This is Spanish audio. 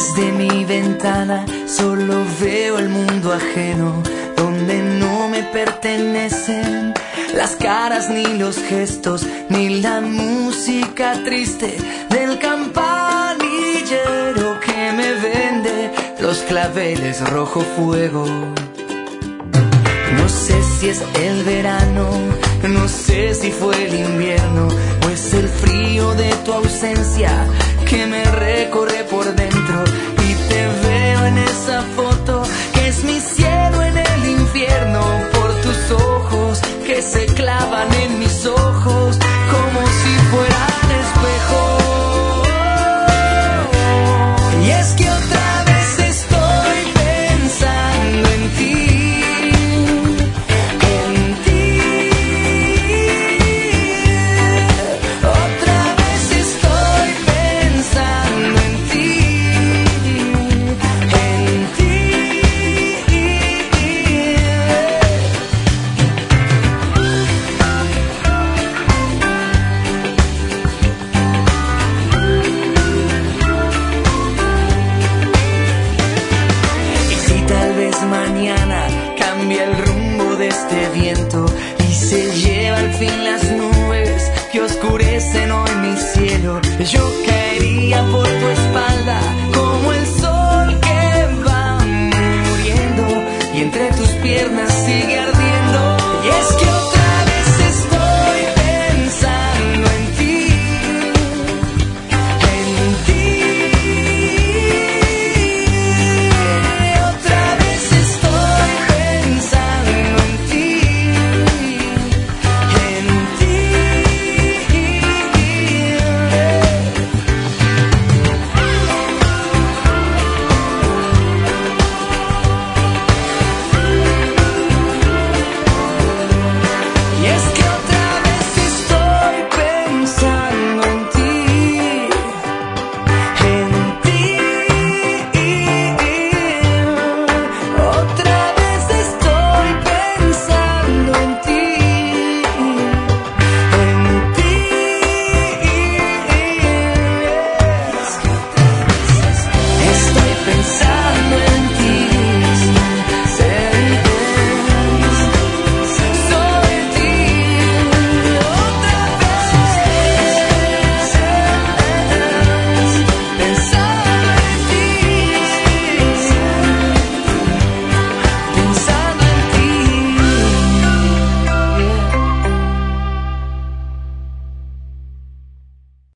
Desde mi ventana solo veo el mundo ajeno, donde no me pertenecen las caras ni los gestos, ni la música triste del campanillero que me vende los claveles rojo fuego. No sé si es el verano, no sé si fue el invierno, o es el frío de tu ausencia que me recorre por dentro. Y te veo en esa foto que es mi cielo en el infierno, por tus ojos que se clavan en mis ojos como si fueran espejos. Y es que otra vez estoy pensando en ti. Mañana cambia el rumbo de este viento y se lleva al fin las nubes que oscurecen